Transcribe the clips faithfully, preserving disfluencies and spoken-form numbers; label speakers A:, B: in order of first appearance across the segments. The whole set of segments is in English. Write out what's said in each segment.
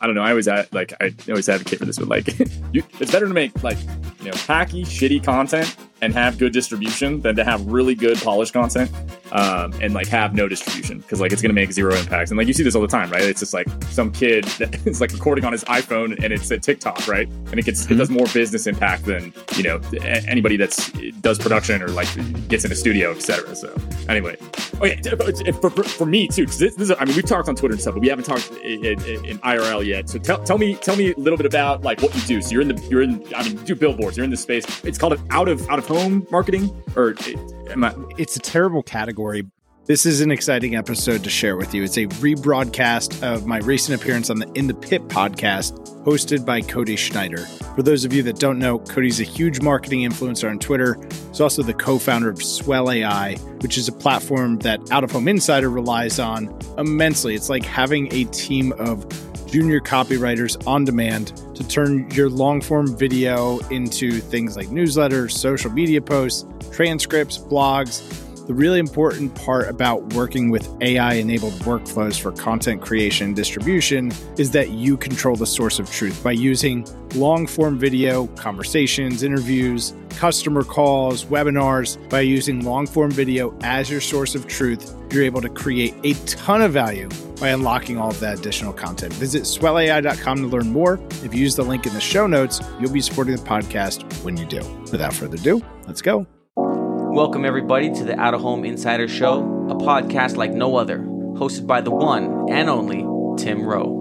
A: I don't know. I always ad, like I always advocate for this, but like you, it's better to make like you know hacky, shitty content and have good distribution than to have really good polished content um, and like have no distribution because like it's gonna make zero impact. And like you see this all the time, right? It's just like some kid that is like recording on his iPhone and it's a TikTok, right? And it gets mm-hmm. it does more business impact than you know anybody that's does production or like gets in a studio, et cetera. So anyway, oh yeah, for, for, for me too, because this, this is, I mean we've talked on Twitter and stuff, but we haven't talked in, in, in I R L yet. So tell, tell me tell me a little bit about like what you do. So you're in the you're in I mean you do billboards. You're in this space. It's called an out of out of home marketing, or am I?
B: It's a terrible category. This is an exciting episode to share with you. It's a rebroadcast of my recent appearance on the In the Pit podcast, hosted by Cody Schneider. For those of you that don't know, Cody's a huge marketing influencer on Twitter. He's also the co-founder of Swell A I, which is a platform that Out of Home Insider relies on immensely. It's like having a team of junior copywriters on demand to turn your long-form video into things like newsletters, social media posts, transcripts, blogs. The really important part about working with A I-enabled workflows for content creation and distribution is that you control the source of truth by using long-form video, conversations, interviews, customer calls, webinars. By using long-form video as your source of truth, you're able to create a ton of value by unlocking all of that additional content. Visit swell A I dot com to learn more. If you use the link in the show notes, you'll be supporting the podcast when you do. Without further ado, let's go.
C: Welcome, everybody, to the Out of Home Insider Show, a podcast like no other, hosted by the one and only Tim Rowe.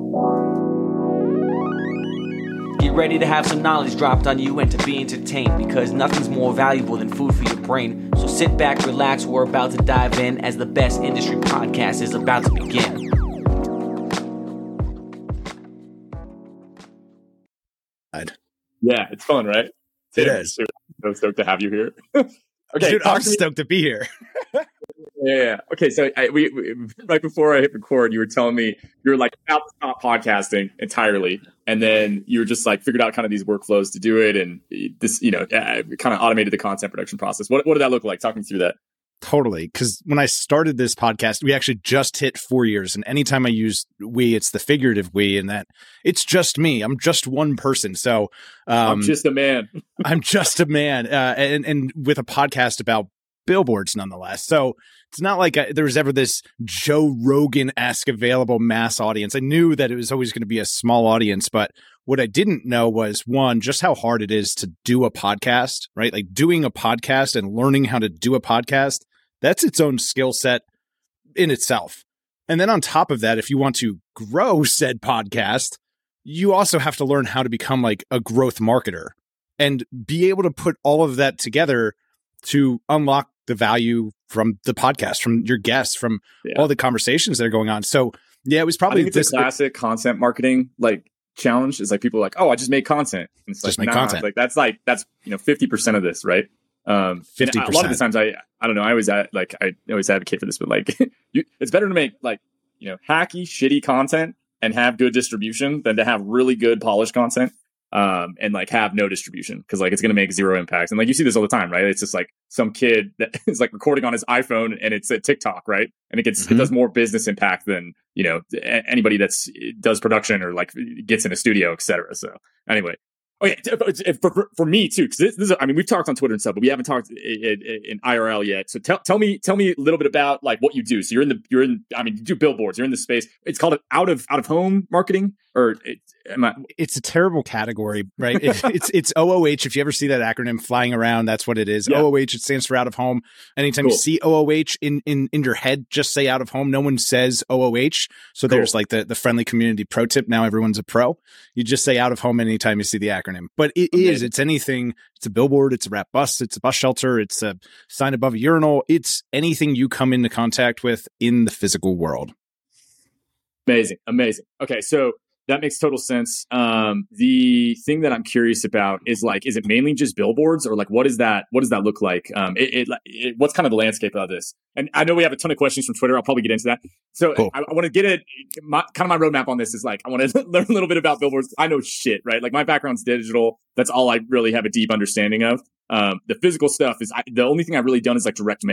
C: Get ready to have some knowledge dropped on you and to be entertained, because nothing's more valuable than food for your brain. So sit back, relax, we're about to dive in as the best industry podcast is about to begin.
A: Yeah, it's fun, right?
B: It is.
A: So stoked to have you here. Okay,
B: dude, I'm stoked to be here.
A: yeah. Okay, so I, we, we right before I hit record, you were telling me you were like about to stop podcasting entirely, and then you were just like figured out kind of these workflows to do it, and this, you know, uh, kind of automated the content production process. What what did that look like? Talk me through that.
B: Totally. Because when I started this podcast, we actually just hit four years. And anytime I use we, it's the figurative we, and that it's just me. I'm just one person. So um,
A: I'm just a man.
B: I'm just a man. Uh, and, and with a podcast about billboards, nonetheless. So it's not like I, there was ever this Joe Rogan-esque available mass audience. I knew that it was always going to be a small audience, but what I didn't know was, one, just how hard it is to do a podcast, right? Like doing a podcast and learning how to do a podcast. That's its own skill set in itself. And then on top of that, if you want to grow said podcast, you also have to learn how to become like a growth marketer and be able to put all of that together to unlock the value from the podcast, from your guests, from yeah. all the conversations that are going on. So yeah, it was probably
A: I think it's this a classic content marketing like challenge is like people are like, oh, I just make content. And it's
B: just
A: like,
B: make
A: nah,
B: content.
A: Like that's like, that's, you know, fifty percent of this, right? Um, fifty percent. A lot of the times I, I don't know, I always ad, like, I always advocate for this, but like, you, it's better to make like, you know, hacky, shitty content and have good distribution than to have really good polished content. Um, and like have no distribution because like it's going to make zero impact. And like you see this all the time, right? It's just like some kid that is like recording on his iPhone and it's a TikTok, right? And it gets, mm-hmm. it does more business impact than, you know, anybody that's does production or like gets in a studio, et cetera. So anyway. Okay, for, for me too, because this, this is, I mean, we've talked on Twitter and stuff, but we haven't talked in, in I R L yet. So tell tell me tell me a little bit about like what you do. So you're in the you're in I mean, you do billboards. You're in the space. It's called an out of out of home marketing, or it, am I?
B: It's a terrible category, right? it, it's it's O O H. If you ever see that acronym flying around, that's what it is. Yeah. O O H. It stands for out of home. Anytime cool. you see O O H in in in your head, just say out of home. No one says O O H. So cool. there's like the the friendly community pro tip. Now everyone's a pro. You just say out of home anytime you see the acronym. But it okay. is. It's anything. It's a billboard. It's a wrap bus. It's a bus shelter. It's a sign above a urinal. It's anything you come into contact with in the physical world.
A: Amazing. Amazing. Okay. So that makes total sense. Um, the thing that I'm curious about is like, is it mainly just billboards or like, what is that? What does that look like? Um, it, it, it, what's kind of the landscape of this? And I know we have a ton of questions from Twitter. I'll probably get into that. So cool. I, I want to get it. My, kind of my roadmap on this is like, I want to learn a little bit about billboards. I know shit, right? Like my background's digital. That's all I really have a deep understanding of. Um, the physical stuff is I, the only thing I've really done is like direct mail.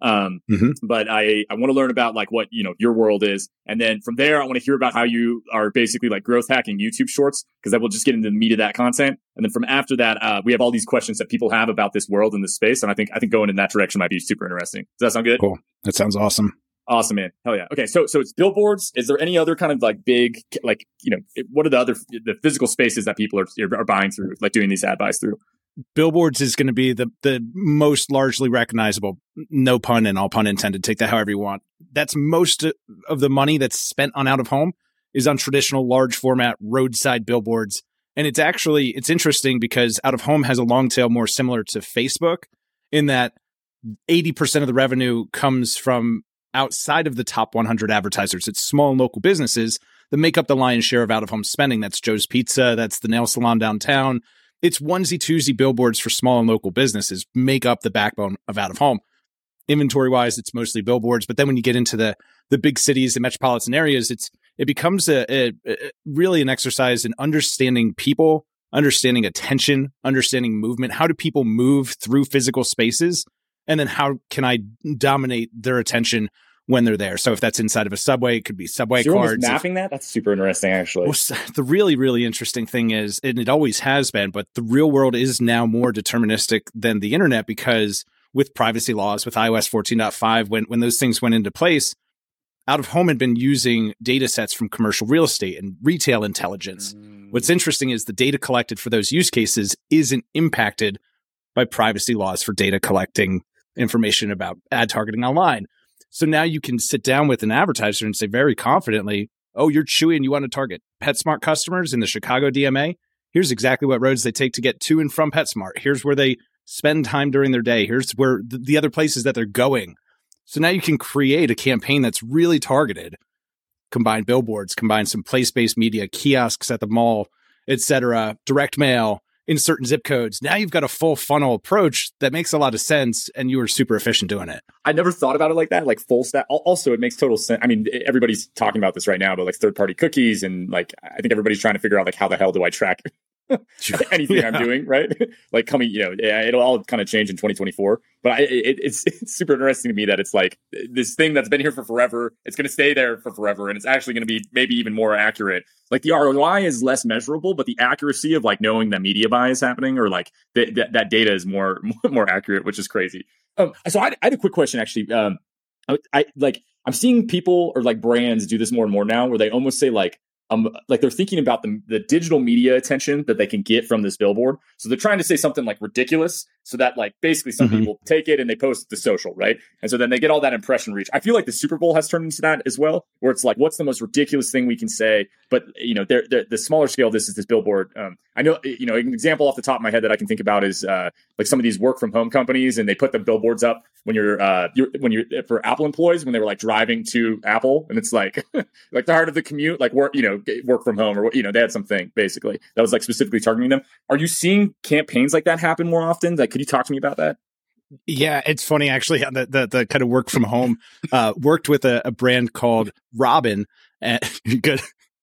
A: Um,
B: mm-hmm.
A: But I, I want to learn about like what, you know, your world is. And then from there, I want to hear about how you are basically like growth hacking YouTube shorts, because I will just get into the meat of that content. And then from after that, uh, we have all these questions that people have about this world and this space. And I think, I think going in that direction might be super interesting. Does that sound good?
B: Cool. That sounds awesome.
A: Awesome, man. Hell yeah. Okay. So, so it's billboards. Is there any other kind of like big, like, you know, what are the other, the physical spaces that people are, are buying through, like doing these ad buys through?
B: Billboards is going to be the the most largely recognizable. No pun and all pun intended. Take that however you want. That's most of the money that's spent on out of home is on traditional large format roadside billboards. And it's actually, it's interesting because out of home has a long tail more similar to Facebook in that eighty percent of the revenue comes from outside of the top one hundred advertisers. It's small and local businesses that make up the lion's share of out of home spending. That's Joe's Pizza. That's the nail salon downtown. It's onesie twosie billboards for small and local businesses make up the backbone of out of home. Inventory wise, it's mostly billboards. But then when you get into the the big cities, the metropolitan areas, it's it becomes a, a, a really an exercise in understanding people, understanding attention, understanding movement. How do people move through physical spaces? And then how can I dominate their attention when they're there? So if that's inside of a subway, it could be subway
A: so you're
B: cards.
A: Mapping that? That's super interesting, actually.
B: Well, the really, really interesting thing is, and it always has been, but the real world is now more deterministic than the internet, because with privacy laws, with i O S fourteen point five, when, when those things went into place, out of home had been using data sets from commercial real estate and retail intelligence. Mm. What's interesting is the data collected for those use cases isn't impacted by privacy laws for data collecting information about ad targeting online. So now you can sit down with an advertiser and say very confidently, oh, you're Chewy and you want to target PetSmart customers in the Chicago D M A. Here's exactly what roads they take to get to and from PetSmart. Here's where they spend time during their day. Here's where the, the other places that they're going. So now you can create a campaign that's really targeted, combine billboards, combine some place-based media, kiosks at the mall, et cetera, direct mail, in certain zip codes. Now you've got a full funnel approach that makes a lot of sense, and you were super efficient doing it.
A: I never thought about it like that, like full stack. Also, it makes total sense. I mean, everybody's talking about this right now, but like third-party cookies, and like I think everybody's trying to figure out like how the hell do I track anything yeah. I'm doing, right? Like coming, you know, it'll all kind of change in twenty twenty-four. But I, it, it's it's super interesting to me that it's like this thing that's been here for forever. It's going to stay there for forever, and it's actually going to be maybe even more accurate. Like the R O I is less measurable, but the accuracy of like knowing that media buy is happening, or like th- th- that data is more more accurate, which is crazy. Um, so I, I had a quick question actually. Um, I, I like I'm seeing people or like brands do this more and more now, where they almost say like. Um, like they're thinking about the, the digital media attention that they can get from this billboard. So they're trying to say something like ridiculous so that like basically some mm-hmm. people take it and they post it to social, right? And so then they get all that impression reach. I feel like the Super Bowl has turned into that as well, where it's like, what's the most ridiculous thing we can say? But, you know, they're, they're, the smaller scale of this is this billboard. Um, I know, you know, an example off the top of my head that I can think about is uh, like some of these work from home companies, and they put the billboards up when you're, uh, you're when you're for Apple employees, when they were like driving to Apple, and it's like, like the heart of the commute, like work, you know, work from home, or, you know, they had something basically that was like specifically targeting them. Are you seeing campaigns like that happen more often? Like, could you talk to me about that?
B: Yeah, it's funny actually. The the, the kind of work from home uh, worked with a, a brand called Robin. And good.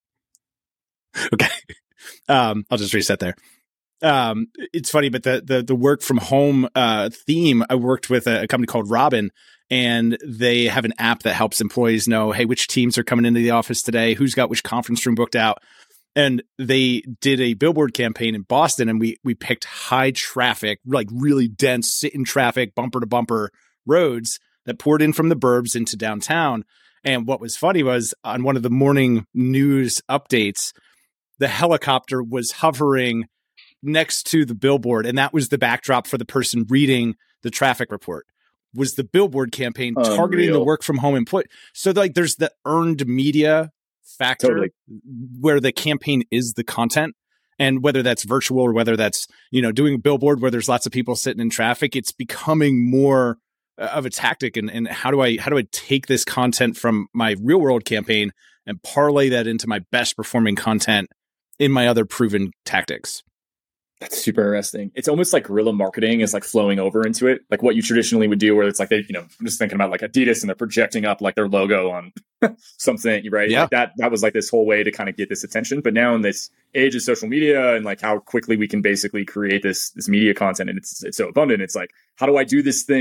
B: Okay, um, I'll just reset there. Um, it's funny, but the the the work from home uh, theme. I worked with a, a company called Robin, and they have an app that helps employees know, hey, which teams are coming into the office today, who's got which conference room booked out. And they did a billboard campaign in Boston, and we we picked high traffic, like really dense, sit in traffic, bumper to bumper roads that poured in from the burbs into downtown. And what was funny was on one of the morning news updates, the helicopter was hovering next to the billboard, and that was the backdrop for the person reading the traffic report. Was the billboard campaign Unreal. Targeting the work from home employee? So like, there's the earned media factor totally. Where the campaign is the content, and whether that's virtual or whether that's, you know, doing a billboard where there's lots of people sitting in traffic, it's becoming more of a tactic. And, and how do I how do I take this content from my real world campaign and parlay that into my best performing content in my other proven tactics?
A: That's super interesting. It's almost like guerrilla marketing is like flowing over into it. Like what you traditionally would do, where it's like they, you know, I'm just thinking about like Adidas, and they're projecting up like their logo on something, right?
B: Yeah.
A: Like that, that was like this whole way to kind of get this attention. But now in this age of social media and like how quickly we can basically create this, this media content, and it's, it's so abundant. It's like, how do I do this thing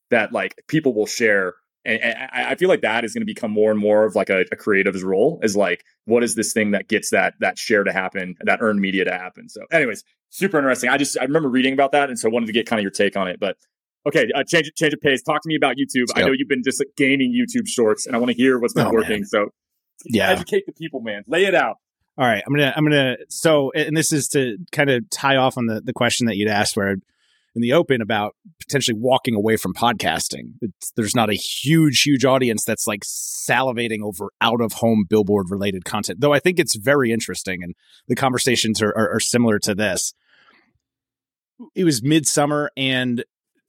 A: that like people will share. And, and I, I feel like that is going to become more and more of like a, a creative's role, is like, what is this thing that gets that that share to happen, that earned media to happen? So anyways, super interesting. I just, I remember reading about that. And so I wanted to get kind of your take on it. But okay, uh, change, change of pace. Talk to me about YouTube. Yep. I know you've been just like gaming YouTube shorts, and I want to hear what's been oh, working. Man. So yeah, educate the people, man. Lay it out.
B: All right. I'm going to, I'm going to, so, and this is to kind of tie off on the, the question that you'd asked where in the open about potentially walking away from podcasting. It's, there's not a huge, huge audience that's like salivating over out of home billboard related content, though I think it's very interesting. And the conversations are, are, are similar to this. It was midsummer and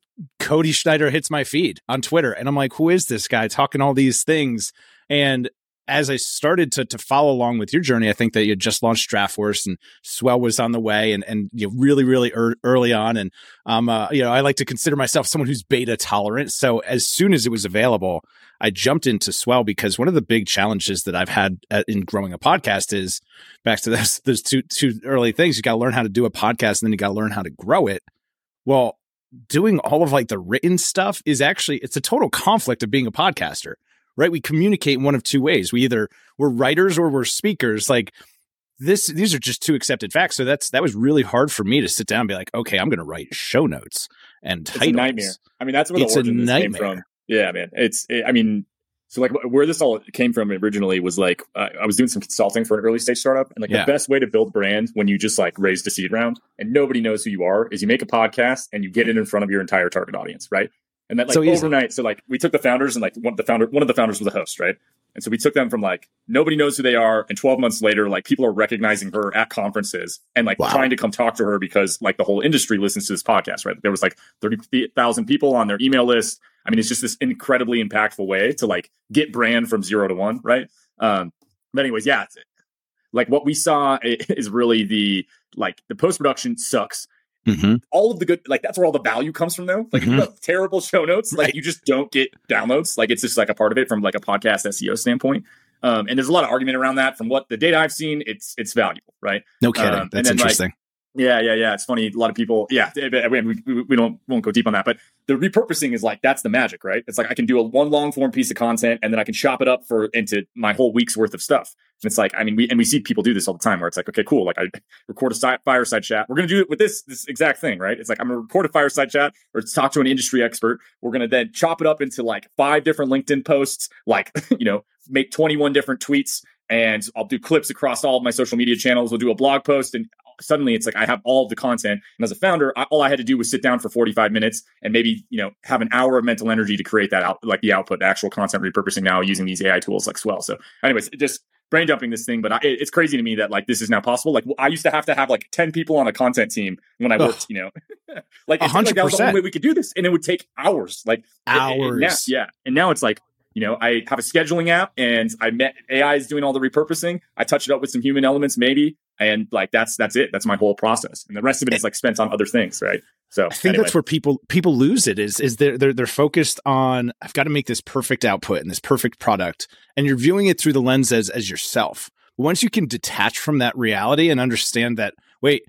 B: Cody Schneider hits my feed on Twitter. And I'm like, who is this guy talking all these things? And as I started to to follow along with your journey, I think that you had just launched DraftWorks and Swell was on the way, and and you know, really, really er- early on. And um, uh, you know, I like to consider myself someone who's beta tolerant. So as soon as it was available, I jumped into Swell, because one of the big challenges that I've had at, in growing a podcast is back to those those two two early things. You got to learn how to do a podcast, and then you got to learn how to grow it. Well, doing all of like the written stuff is actually, it's a total conflict of being a podcaster. Right? We communicate in one of two ways. We either we're writers or we're speakers. Like this, these are just two accepted facts. So that's, that was really hard for me to sit down and be like, okay, I'm going to write show notes and titles.
A: It's a nightmare. I mean, that's where the origin this came from. Yeah, man. It's, it, I mean, so like where this all came from originally was like, uh, I was doing some consulting for an early stage startup. And like yeah. the best way to build brand when you just like raised a seed round and nobody knows who you are is you make a podcast and you get it in front of your entire target audience. Right. And that like so overnight, so like we took the founders and like one of the founder, one of the founders was a host, right? And so we took them from like nobody knows who they are, and twelve months later, like people are recognizing her at conferences and like wow. trying to come talk to her because like the whole industry listens to this podcast, right? There was like thirty thousand people on their email list. I mean, it's just this incredibly impactful way to like get brand from zero to one, right? Um, but anyways, yeah, it's, like what we saw is really the like the post production sucks. Mm-hmm. All of the good, like that's where all the value comes from, though. Like mm-hmm. if you have terrible show notes, like right. you just don't get downloads. Like it's just like a part of it from like a podcast S E O standpoint. Um, and there's a lot of argument around that. From what the data I've seen, it's it's valuable, right?
B: No kidding. Um, that's then, interesting.
A: Like, yeah, yeah, yeah. It's funny. A lot of people, yeah. We, we, we don't won't go deep on that, but the repurposing is like that's the magic, right? It's like I can do a one long form piece of content, and then I can chop it up for into my whole week's worth of stuff. And it's like, I mean, we and we see people do this all the time, where it's like, okay, cool. Like I record a si- fireside chat. We're gonna do it with this this exact thing, right? It's like I'm gonna record a fireside chat or talk to an industry expert. We're gonna then chop it up into like five different LinkedIn posts, like you know, make twenty-one different tweets, and I'll do clips across all of my social media channels. We'll do a blog post, and suddenly it's like I have all of the content. And as a founder, I, all I had to do was sit down for forty-five minutes and maybe, you know, have an hour of mental energy to create that out, like the output, the actual content repurposing now using these A I tools like Swell. So anyways, just brain dumping this thing, but I, it, it's crazy to me that like this is now possible. Like I used to have to have like ten people on a content team when I worked, Ugh. you know, like, it's like that was the only way we could do this. And it would take hours, like
B: hours.
A: And, and now, yeah. And now it's like, you know, I have a scheduling app and I met A I is doing all the repurposing. I touch it up with some human elements, maybe. And like, that's, that's it. That's my whole process. And the rest of it is like spent on other things. Right. So
B: I think anyway. that's where people, people lose it is, is they're, they're, they're focused on, I've got to make this perfect output and this perfect product. And you're viewing it through the lens as, as yourself. Once you can detach from that reality and understand that, wait,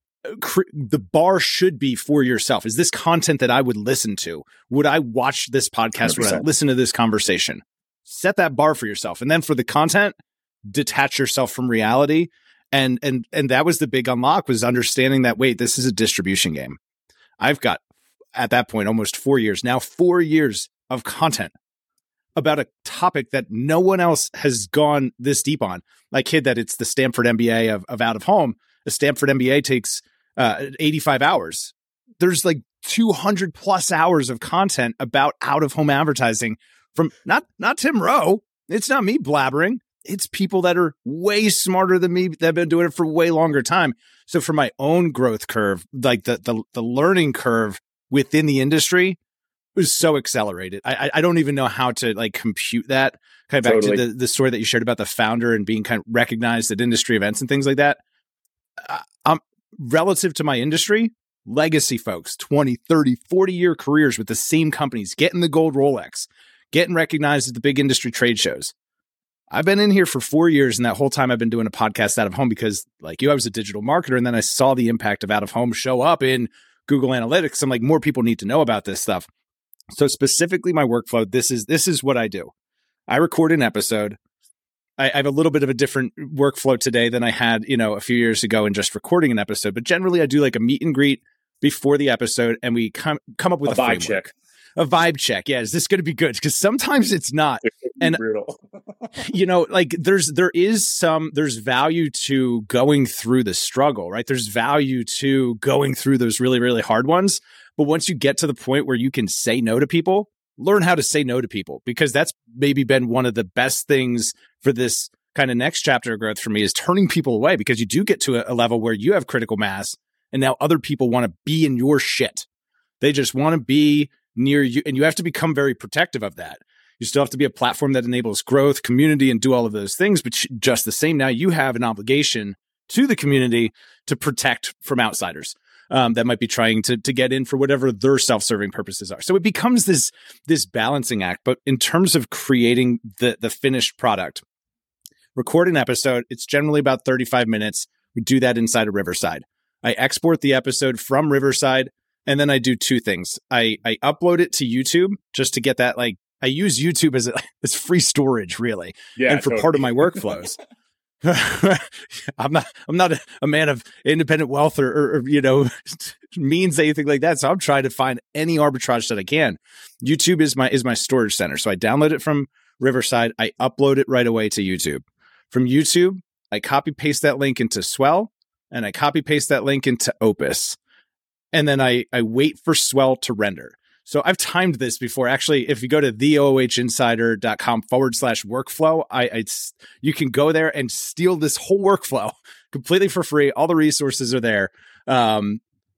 B: cr- the bar should be for yourself. Is this content that I would listen to? Would I watch this podcast? one hundred percent. Would I listen to this conversation? Set that bar for yourself. And then for the content, detach yourself from reality. And, and, and that was the big unlock, was understanding that, wait, this is a distribution game. I've got at that point, almost four years now, four years of content about a topic that no one else has gone this deep on. I kid that it's the Stanford M B A of, of out of home. The Stanford M B A takes uh, eighty-five hours. There's like two hundred plus hours of content about out of home advertising from not, not Tim Rowe. It's not me blabbering. It's people that are way smarter than me that have been doing it for way longer time. So for my own growth curve, like the, the, the learning curve within the industry was so accelerated. I, I don't even know how to like compute that. Kind of back totally. to the, the story that you shared about the founder and being kind of recognized at industry events and things like that. Uh, um, relative to my industry, legacy folks, twenty, thirty, forty year careers with the same companies, getting the gold Rolex, getting recognized at the big industry trade shows. I've been in here for four years, and that whole time I've been doing a podcast out of home because, like you, I was a digital marketer, and then I saw the impact of out of home show up in Google Analytics. I'm like, more people need to know about this stuff. So specifically my workflow, this is this is what I do. I record an episode. I, I have a little bit of a different workflow today than I had, you know, a few years ago in just recording an episode. But generally, I do like a meet and greet before the episode, and we come come up with a,
A: a vibe
B: framework.
A: check.
B: A vibe check. Yeah, is this going to be good? Because sometimes it's not. And
A: brutal.
B: you know, like there's there is some there's value to going through the struggle, right? There's value to going through those really really hard ones. But once you get to the point where you can say no to people, learn how to say no to people, because that's maybe been one of the best things for this kind of next chapter of growth for me, is turning people away, because you do get to a, a level where you have critical mass and now other people want to be in your shit. They just want to be near you, and you have to become very protective of that. You still have to be a platform that enables growth, community, and do all of those things. But just the same, now you have an obligation to the community to protect from outsiders um, that might be trying to to get in for whatever their self-serving purposes are. So it becomes this this balancing act. But in terms of creating the the finished product, record an episode, it's generally about thirty-five minutes. We do that inside of Riverside. I export the episode from Riverside. And then I do two things. I, I upload it to YouTube just to get that, like, I use YouTube as a, as free storage, really.
A: Yeah,
B: and for
A: totally.
B: part of my workflows. I'm not I'm not a, a man of independent wealth or, or, or, you know, means anything like that. So I'm trying to find any arbitrage that I can. YouTube is my is my storage center. So I download it from Riverside. I upload it right away to YouTube. From YouTube, I copy paste that link into Swell, and I copy paste that link into Opus. And then I, I wait for Swell to render. So I've timed this before. Actually, if you go to the O H insider dot com forward slash workflow, I, I you can go there and steal this whole workflow completely for free. All the resources are there. Um,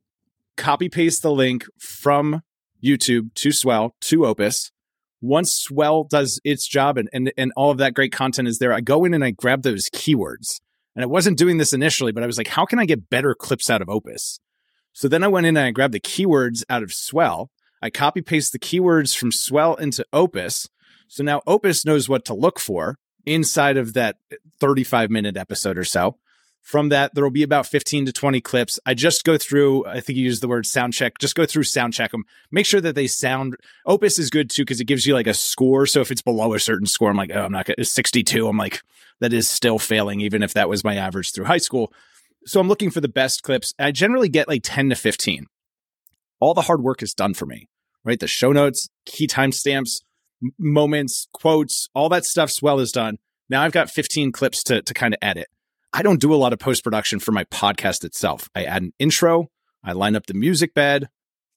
B: copy paste the link from YouTube to Swell to Opus. Once Swell does its job and, and, and all of that great content is there, I go in and I grab those keywords. And I wasn't doing this initially, but I was like, how can I get better clips out of Opus? So then I went in and I grabbed the keywords out of Swell. I copy paste the keywords from Swell into Opus. So now Opus knows what to look for inside of that thirty-five minute episode or so. From that, there will be about fifteen to twenty clips. I just go through, I think you used the word sound check, just go through sound check them. Make sure that they sound, Opus is good too, because it gives you like a score. So if it's below a certain score, I'm like, oh, I'm not going to, sixty-two. I'm like, that is still failing, even if that was my average through high school. So I'm looking for the best clips. I generally get like ten to fifteen. All the hard work is done for me, right? The show notes, key timestamps, m- moments, quotes, all that stuff Swell is done. Now I've got fifteen clips to, to kind of edit. I don't do a lot of post-production for my podcast itself. I add an intro, I line up the music bed,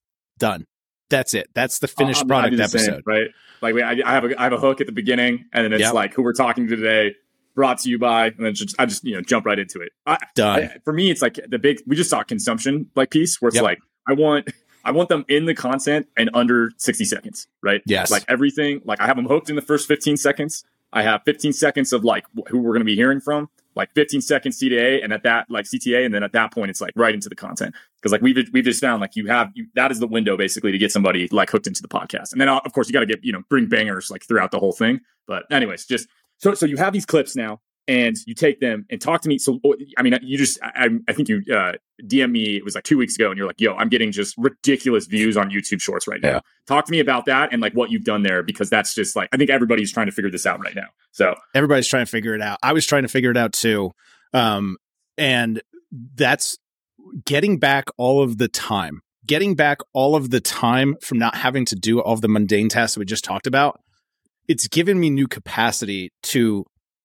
B: done. That's it. That's the finished
A: I'm,
B: product
A: I'm
B: episode.
A: Same, right? Like I, I have a I have a hook at the beginning, and then it's
B: yep.
A: like who we're talking to today, brought to you by, and then just, I just, you know, jump right into it. I,
B: Done.
A: I, for me, it's like the big, we just saw consumption like piece where it's
B: yep.
A: like, I want, I want them in the content and under sixty seconds, right?
B: Yes.
A: Like everything, like I have them hooked in the first fifteen seconds. I have fifteen seconds of like who we're going to be hearing from, like fifteen seconds C T A, and at that, like C T A. And then at that point, it's like right into the content. Cause like we've, we've just found like you have, you, that is the window basically to get somebody like hooked into the podcast. And then of course you got to get, you know, bring bangers like throughout the whole thing. But anyways, just, so, so you have these clips now. And you take them and talk to me. So, I mean, you just, I, I think you uh, D M'd me, it was like two weeks ago, and you're like, yo, I'm getting just ridiculous views on YouTube Shorts right now. Yeah. Talk to me about that and like what you've done there, because that's just like, I think everybody's trying to figure this out right now. So,
B: everybody's trying to figure it out. I was trying to figure it out too. Um, and that's getting back all of the time, getting back all of the time from not having to do all of the mundane tasks that we just talked about. It's given me new capacity to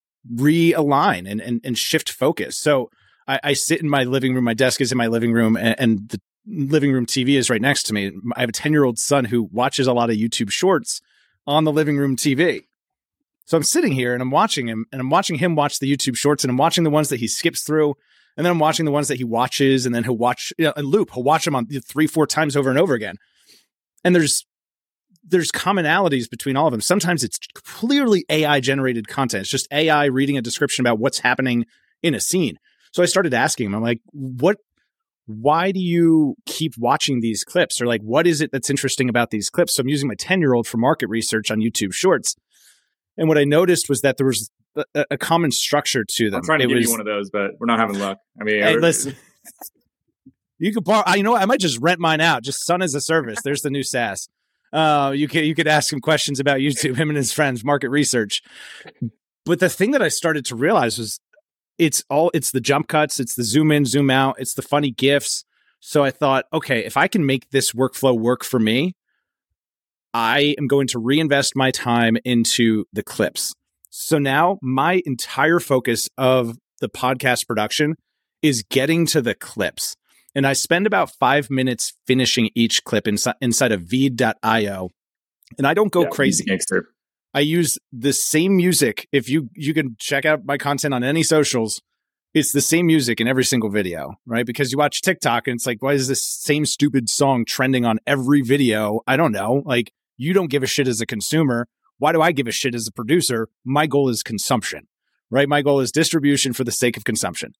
B: realign and, and, and shift focus. So I, I sit in my living room, my desk is in my living room, and, and the living room T V is right next to me. I have a ten year old son who watches a lot of YouTube Shorts on the living room T V. So I'm sitting here and I'm watching him and I'm watching him watch the YouTube Shorts, and I'm watching the ones that he skips through. And then I'm watching the ones that he watches, and then he'll watch, you know, in loop. He'll watch them on three, four times over and over again. And there's there's commonalities between all of them. Sometimes it's clearly A I generated content. It's just A I reading a description about what's happening in a scene. So I started asking him, I'm like, what, why do you keep watching these clips? Or like, what is it that's interesting about these clips? So I'm using my ten year old for market research on YouTube Shorts. And what I noticed was that there was a, a common structure to them.
A: I'm trying to
B: it
A: give
B: was,
A: you one of those, but we're not having luck. I mean,
B: hey, listen, you could borrow, you know what? I might just rent mine out. Just Sun as a service. There's the new SaaS. Uh, you could you could ask him questions about YouTube, him and his friends, market research. But the thing that I started to realize was it's all it's the jump cuts, it's the zoom in, zoom out, it's the funny GIFs. So I thought, okay, if I can make this workflow work for me, I am going to reinvest my time into the clips. So now my entire focus of the podcast production is getting to the clips. And I spend about five minutes finishing each clip inside, inside of Veed dot io. And I don't go yeah, crazy. I use the same music. If you, you can check out my content on any socials, it's the same music in every single video, right? Because you watch TikTok and it's like, why is this same stupid song trending on every video? I don't know. Like, you don't give a shit as a consumer. Why do I give a shit as a producer? My goal is consumption, right? My goal is distribution for the sake of consumption.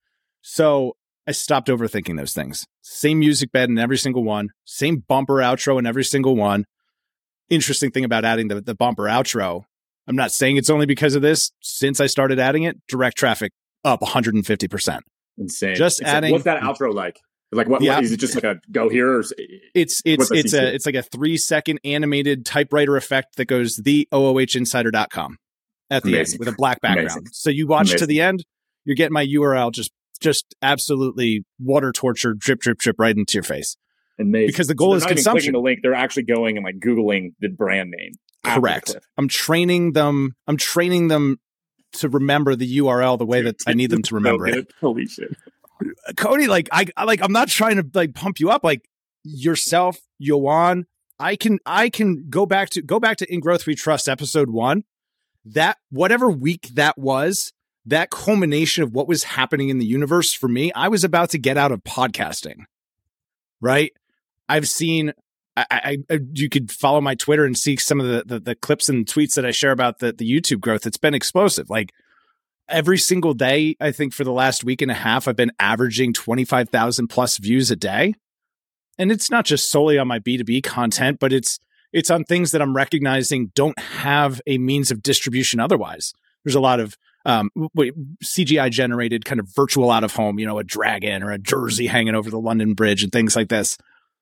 B: So I stopped overthinking those things. Same music bed in every single one. Same bumper outro in every single one. Interesting thing about adding the, the bumper outro, I'm not saying it's only because of this. Since I started adding it, direct traffic up one hundred fifty percent.
A: Insane.
B: Just
A: it's
B: adding.
A: Like, what's that outro like? Like what,
B: yeah.
A: what is it? Just like a go here? Or
B: it's it's it's a it's like a three second animated typewriter effect that goes the O O H insider dot com at the Amazing. End with a black background. Amazing. So you watch Amazing. To the end, you're getting my U R L just just absolutely water torture, drip drip drip right into your face.
A: Amazing.
B: Because the goal
A: so
B: is consumption.
A: The link, they're actually going and like Googling the brand name.
B: Correct. I'm training them. I'm training them to remember the U R L the way that I need them to remember
A: so
B: it.
A: Holy shit.
B: Cody, like I, I like I'm not trying to like pump you up, like yourself, Yoan. I can I can go back to go back to In Growth We Trust episode one. That whatever week that was, that culmination of what was happening in the universe for me, I was about to get out of podcasting. Right? I've seen I, I, I you could follow my Twitter and see some of the, the the clips and tweets that I share about the the YouTube growth. It's been explosive. Like every single day, I think for the last week and a half, I've been averaging twenty-five thousand plus views a day. And it's not just solely on my B two B content, but it's it's on things that I'm recognizing don't have a means of distribution otherwise. There's a lot of um, C G I generated kind of virtual out of home, you know, a dragon or a jersey hanging over the London Bridge and things like this.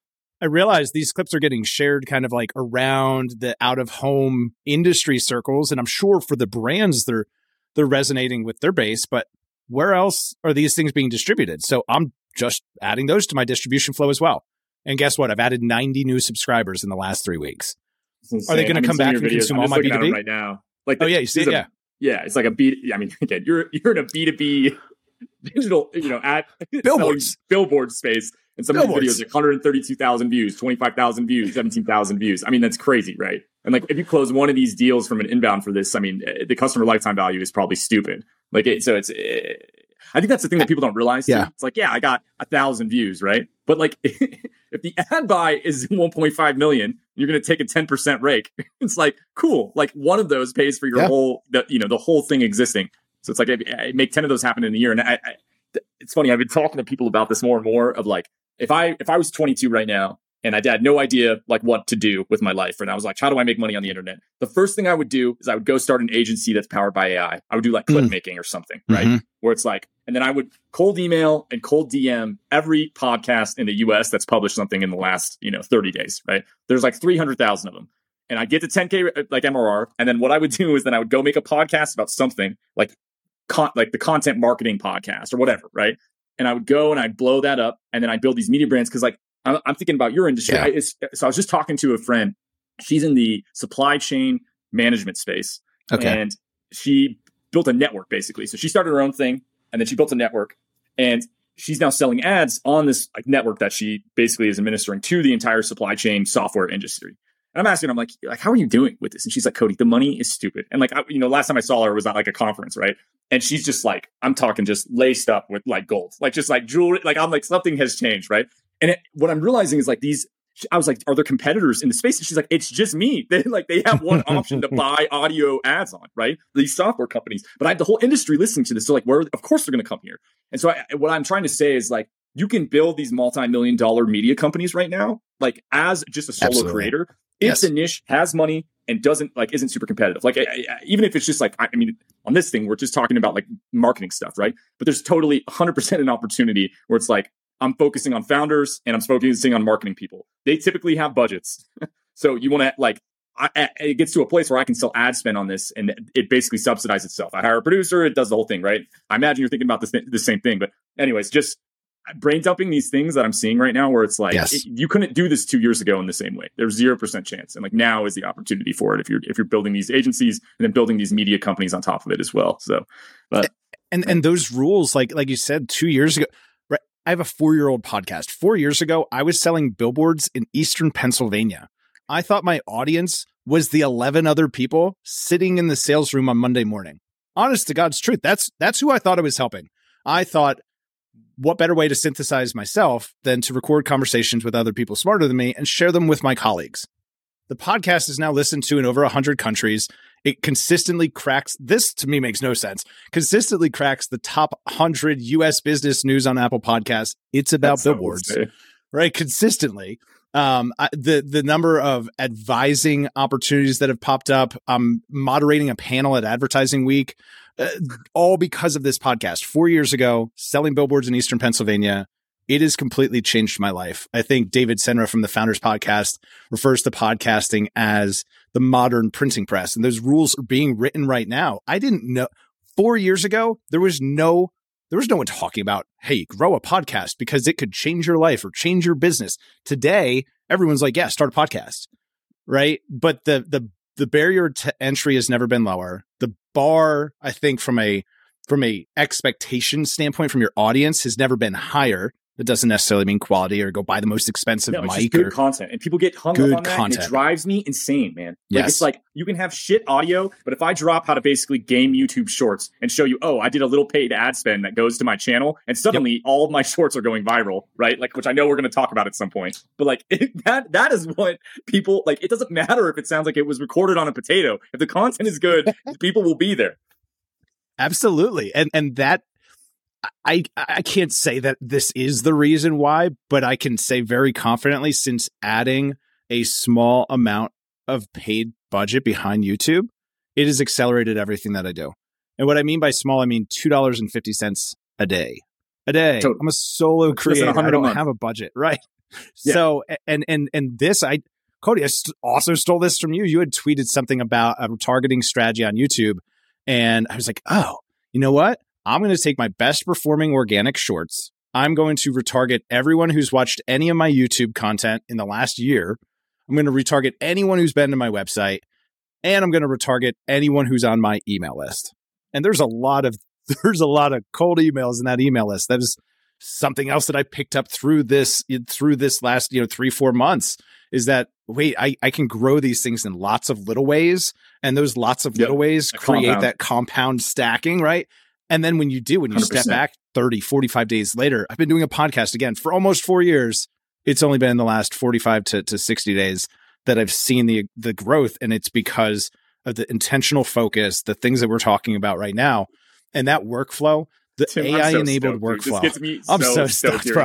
B: I realize these clips are getting shared kind of like around the out of home industry circles. And I'm sure for the brands, they're they're resonating with their base, but where else are these things being distributed? So I'm just adding those to my distribution flow as well. And guess what? I've added ninety new subscribers in the last three weeks. Are they going
A: I
B: to
A: mean,
B: come back and
A: videos,
B: consume
A: I'm
B: all my B two B?
A: Right now. Like
B: oh, yeah, you see it,
A: a,
B: yeah.
A: Yeah, it's like a B. I mean, again, you're you're in a B two B digital, you know, at
B: billboards,
A: billboard space. And some billboards. Of these videos, like one hundred thirty-two thousand views, twenty-five thousand views, seventeen thousand views. I mean, that's crazy, right? And like, if you close one of these deals from an inbound for this, I mean, the customer lifetime value is probably stupid. Like, it, so it's, it, I think that's the thing that people don't realize. Too.
B: Yeah.
A: It's like, yeah, I got a thousand views, right? But like, if the ad buy is one point five million, you're going to take a ten percent rake. It's like, cool. Like one of those pays for your yeah. whole, the, you know, the whole thing existing. So it's like, I, I make ten of those happen in a year. And I, I, it's funny. I've been talking to people about this more and more of like, if I, if I was twenty-two right now and I had no idea like what to do with my life, and I was like, how do I make money on the internet? The first thing I would do is I would go start an agency that's powered by A I. I would do like clip mm. making or something, right? Mm-hmm. Where it's like, and then I would cold email and cold D M every podcast in the U S that's published something in the last, you know, thirty days, right? There's like three hundred thousand of them. And I get to ten K like M R R. And then what I would do is then I would go make a podcast about something like, con- like the content marketing podcast or whatever, right? And I would go and I'd blow that up and then I'd build these media brands. Cause like, I'm, I'm thinking about your industry.
B: Yeah.
A: I, it's, so I was just talking to a friend. She's in the supply chain management space.
B: Okay.
A: And she built a network basically. So she started her own thing and then she built a network and she's now selling ads on this like network that she basically is administering to the entire supply chain software industry. And I'm asking her, I'm like, like, how are you doing with this? And she's like, Cody, the money is stupid. And like, I, you know, last time I saw her was at like a conference, right? And she's just like, I'm talking just laced up with like gold, like just like jewelry. Like I'm like, something has changed, right? And it, what I'm realizing is like these, I was like, are there competitors in the space? And she's like, it's just me. They like, they have one option to buy audio ads on, right? These software companies, but I have the whole industry listening to this. So like, where, of course they're going to come here. And so I, what I'm trying to say is like, you can build these multi-million dollar media companies right now, like as just a solo
B: Absolutely.
A: creator. If
B: yes.
A: the niche has money and doesn't like, isn't super competitive. Like I, I, even if it's just like, I, I mean, on this thing, we're just talking about like marketing stuff, right? But there's totally one hundred percent an opportunity where it's like, I'm focusing on founders and I'm focusing on marketing people. They typically have budgets. So you want to like, I, it gets to a place where I can sell ad spend on this, and it basically subsidizes itself. I hire a producer, it does the whole thing, right? I imagine you're thinking about this, the same thing. But anyways, just brain dumping these things that I'm seeing right now where it's like,
B: yes.
A: it, you couldn't do this two years ago in the same way. There's zero percent chance. And like now is the opportunity for it if you're if you're building these agencies and then building these media companies on top of it as well. So, but
B: and and those rules, like like you said, two years ago, right? I have a four-year-old podcast. Four years ago, I was selling billboards in Eastern Pennsylvania. I thought my audience was the eleven other people sitting in the sales room on Monday morning. Honest to God's truth, that's that's who I thought I was helping. I thought, what better way to synthesize myself than to record conversations with other people smarter than me and share them with my colleagues? The podcast is now listened to in over one hundred countries. It consistently cracks, this to me makes no sense, consistently cracks the top one hundred U S business news on Apple Podcasts. It's about That's billboards, right? Consistently. Um, I, the the number of advising opportunities that have popped up. I'm moderating a panel at Advertising Week, uh, all because of this podcast. Four years ago, selling billboards in Eastern Pennsylvania, it has completely changed my life. I think David Senra from the Founders Podcast refers to podcasting as the modern printing press, and those rules are being written right now. I didn't know four years ago there was no. There was no one talking about, hey, grow a podcast because it could change your life or change your business. Today, everyone's like, yeah, start a podcast, right? But the the the barrier to entry has never been lower. The bar, I think, from a from a expectation standpoint from your audience has never been higher. It doesn't necessarily mean quality or go buy the most expensive
A: no,
B: mic.
A: It's just good
B: or
A: content. And people get hung up on that. And it drives me insane, man. Like,
B: yes.
A: It's like you can have shit audio, but if I drop how to basically game YouTube shorts and show you, oh, I did a little paid ad spend that goes to my channel, and suddenly yep. all of my shorts are going viral, right? Like, which I know we're going to talk about at some point. But like it, that that is what people like. It doesn't matter if it sounds like it was recorded on a potato. If the content is good, people will be there.
B: Absolutely. And and that I I can't say that this is the reason why, but I can say very confidently, since adding a small amount of paid budget behind YouTube, it has accelerated everything that I do. And what I mean by small, I mean two dollars and fifty cents a day. A day. Totally. I'm a solo creator. I don't have a budget, right? Yeah. So, and and and this, I, Cody, I st- also stole this from you. You had tweeted something about a targeting strategy on YouTube, and I was like, oh, you know what? I'm going to take my best performing organic shorts. I'm going to retarget everyone who's watched any of my YouTube content in the last year. I'm going to retarget anyone who's been to my website, and I'm going to retarget anyone who's on my email list. And there's a lot of there's a lot of cold emails in that email list. That is something else that I picked up through this through this last, you know, three, four months is that, wait, I, I can grow these things in lots of little ways. And those lots of yep. little ways that create compound. that compound stacking, right? And then when you do, when you one hundred percent step back thirty, forty-five days later, I've been doing a podcast again for almost four years. It's only been the last forty-five to, to sixty days that I've seen the the growth. And it's because of the intentional focus, the things that we're talking about right now. And that workflow, the Tim, A I-enabled so workflow. This gets me I'm so, so stoked, bro.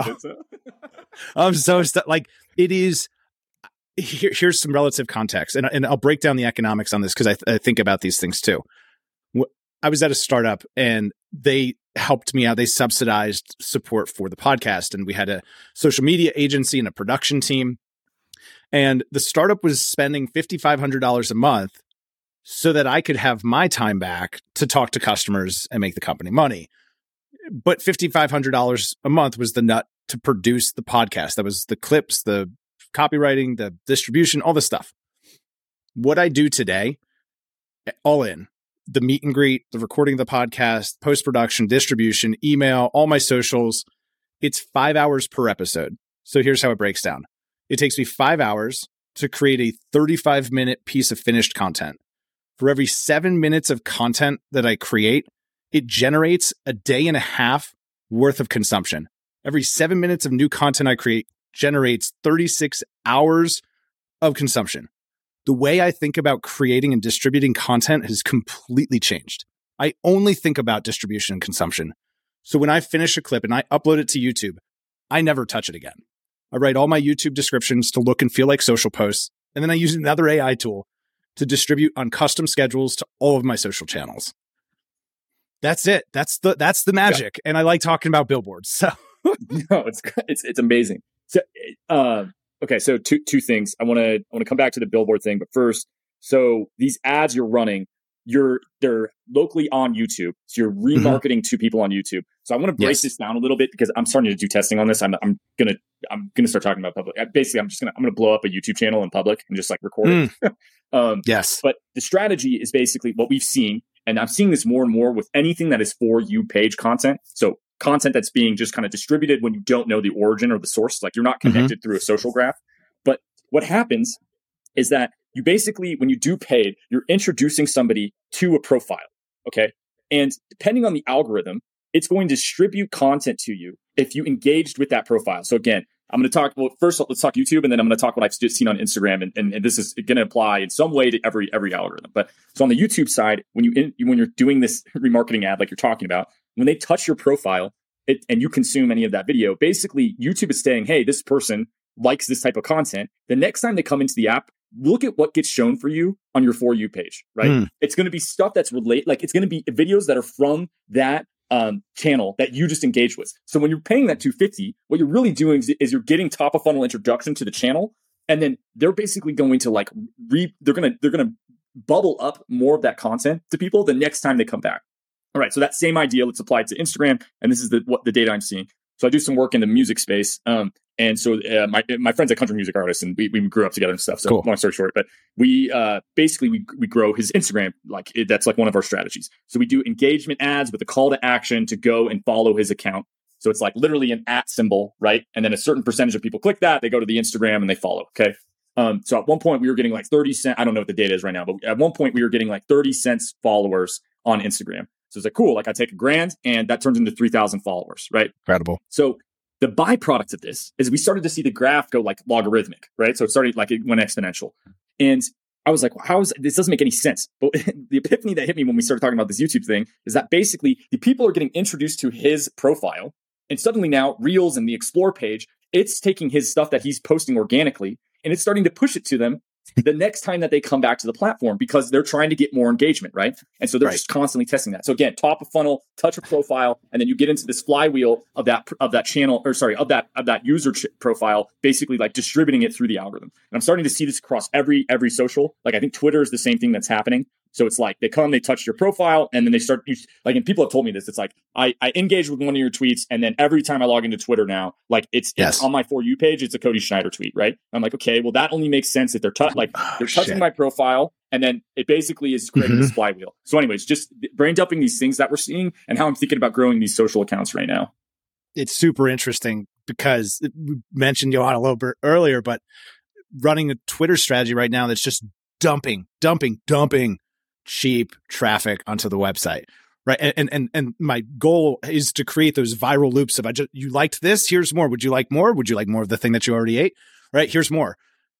B: I'm so stoked. Like, it is, here, here's some relative context. And, and I'll break down the economics on this because I, th- I think about these things too. I was at a startup and they helped me out. They subsidized support for the podcast. And we had a social media agency and a production team. And the startup was spending five thousand five hundred dollars a month so that I could have my time back to talk to customers and make the company money. But five thousand five hundred dollars a month was the nut to produce the podcast. That was the clips, the copywriting, the distribution, all the stuff. What I do today, all in, the meet and greet, the recording of the podcast, post-production, distribution, email, all my socials, it's five hours per episode. So here's how it breaks down. It takes me five hours to create a thirty-five minute piece of finished content. For every seven minutes of content that I create, it generates a day and a half worth of consumption. Every seven minutes of new content I create generates thirty-six hours of consumption. The way I think about creating and distributing content has completely changed. I only think about distribution and consumption. So when I finish a clip and I upload it to YouTube, I never touch it again. I write all my YouTube descriptions to look and feel like social posts, and then I use another A I tool to distribute on custom schedules to all of my social channels. That's it. That's the that's the magic. Yeah. And I like talking about billboards. So
A: no, it's it's it's amazing. So, uh, okay, so two two things. I want to I want to come back to the billboard thing, but first, so these ads you're running, you're they're locally on YouTube, so you're remarketing mm-hmm. to people on YouTube. So I want to break yes. this down a little bit because I'm starting to do testing on this. I'm I'm gonna I'm gonna start talking about public. Basically, I'm just gonna I'm gonna blow up a YouTube channel in public and just like record mm. it. um,
B: yes,
A: but the strategy is basically what we've seen, and I'm seeing this more and more with anything that is for you page content. So content that's being just kind of distributed when you don't know the origin or the source, like you're not connected mm-hmm. through a social graph. But what happens is that you basically, when you do paid, you're introducing somebody to a profile, okay? And depending on the algorithm, it's going to distribute content to you if you engaged with that profile. So again, I'm going to talk, well, first let's talk YouTube, and then I'm going to talk what I've seen on Instagram, and, and, and this is going to apply in some way to every every algorithm. But so on the YouTube side, when you in, when you're doing this remarketing ad like you're talking about, when they touch your profile it, and you consume any of that video, basically YouTube is saying, hey, this person likes this type of content. The next time they come into the app, look at what gets shown for you on your For You page, right? Mm. It's going to be stuff that's relate, like it's going to be videos that are from that um, channel that you just engaged with. So when you're paying that two hundred fifty dollars, what you're really doing is, is you're getting top of funnel introduction to the channel, and then they're basically going to like re, they're going to they're going to bubble up more of that content to people the next time they come back. All right, so that same idea, let's apply it to Instagram, and this is the what the data I'm seeing. So I do some work in the music space. Um, and so uh, my my friend's a country music artist, and we, we grew up together and stuff. So cool. Long story short, but we uh, basically we we grow his Instagram. Like it, that's like one of our strategies. So we do engagement ads with a call to action to go and follow his account. So it's like literally an at symbol, right? And then a certain percentage of people click that, they go to the Instagram and they follow. Okay. Um, so at one point we were getting like thirty cents. I don't know what the data is right now, but at one point we were getting like thirty cents followers on Instagram. So it's like, cool, like I take a grand and that turns into three thousand followers, right?
B: Incredible.
A: So the byproduct of this is we started to see the graph go like logarithmic, right? So it started like it went exponential. And I was like, well, how is this doesn't make any sense. But the epiphany that hit me when we started talking about this YouTube thing is that basically the people are getting introduced to his profile. And suddenly now Reels and the Explore page, it's taking his stuff that he's posting organically and it's starting to push it to them the next time that they come back to the platform because they're trying to get more engagement, right? And so they're right. just constantly testing that. So again, top of funnel, touch a profile, and then you get into this flywheel of that of that channel, or sorry, of that of that user ch- profile, basically like distributing it through the algorithm. And I'm starting to see this across every every social. Like I think Twitter is the same thing that's happening. So it's like they come, they touch your profile, and then they start like, and people have told me this. It's like I, I engage with one of your tweets, and then every time I log into Twitter now, like it's, yes. it's on my For You page, it's a Cody Schneider tweet, right? I'm like, okay, well that only makes sense if they're tu- like oh, they're touching shit. my profile, and then it basically is creating mm-hmm. this flywheel. So, anyways, just brain dumping these things that we're seeing, and how I'm thinking about growing these social accounts right now.
B: It's super interesting because we mentioned Johan a little bit earlier, but running a Twitter strategy right now that's just dumping, dumping, dumping. cheap traffic onto the website, right? And and and my goal is to create those viral loops of I just you liked this, here's more. Would you like more? Would you like more of the thing that you already ate? Right? Here's more.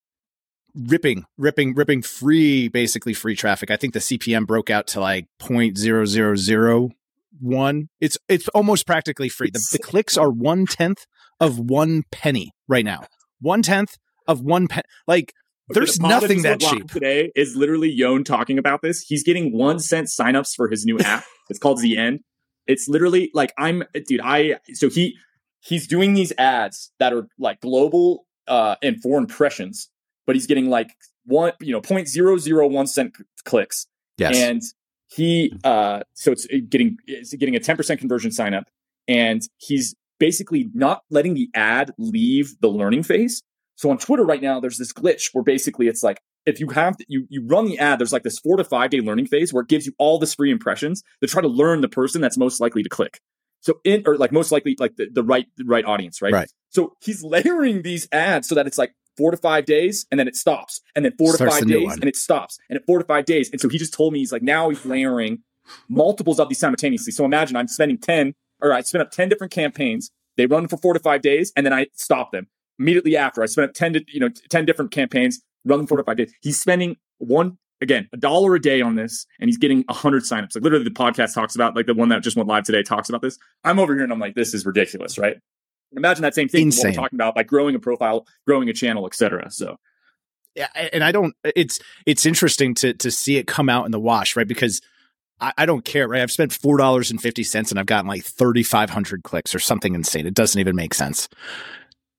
B: Ripping, ripping, ripping free, basically free traffic. I think the C P M broke out to like zero point zero zero zero one. It's it's almost practically free. The, the clicks are one tenth of one penny right now. One tenth of one penny. Like. There's the nothing that cheap.
A: Today is literally Yon talking about this. He's getting one cent signups for his new app. It's called Z N. It's literally like I'm, dude. I so he he's doing these ads that are like global uh, and for impressions, but he's getting like one, you know, point zero zero one cent clicks.
B: Yes,
A: and he uh, so it's getting it's getting a ten percent conversion sign up, and he's basically not letting the ad leave the learning phase. So on Twitter right now, there's this glitch where basically it's like, if you have, you you run the ad, there's like this four to five day learning phase where it gives you all this free impressions to try to learn the person that's most likely to click. So in, or like most likely like the, the right, the right audience, right?
B: Right.
A: So he's layering these ads so that it's like four to five days and then it stops. And then four Starts to five days and it stops. And at four to five days. And so he just told me, he's like, now he's layering multiples of these simultaneously. So imagine I'm spending ten, or I spin up ten different campaigns. They run for four to five days and then I stop them. Immediately after, I spent ten to, you know, ten different campaigns, running four to five days. He's spending one, again, a dollar a day on this, and he's getting a hundred signups. Like literally the podcast talks about, like the one that just went live today talks about this. I'm over here and I'm like, this is ridiculous, right? Imagine that same thing, Insane. What we're talking about, like growing a profile, growing a channel, et cetera. So
B: yeah, and I don't, it's, it's interesting to, to see it come out in the wash, right? Because I, I don't care, right? I've spent four dollars and fifty cents and I've gotten like thirty-five hundred clicks or something insane. It doesn't even make sense.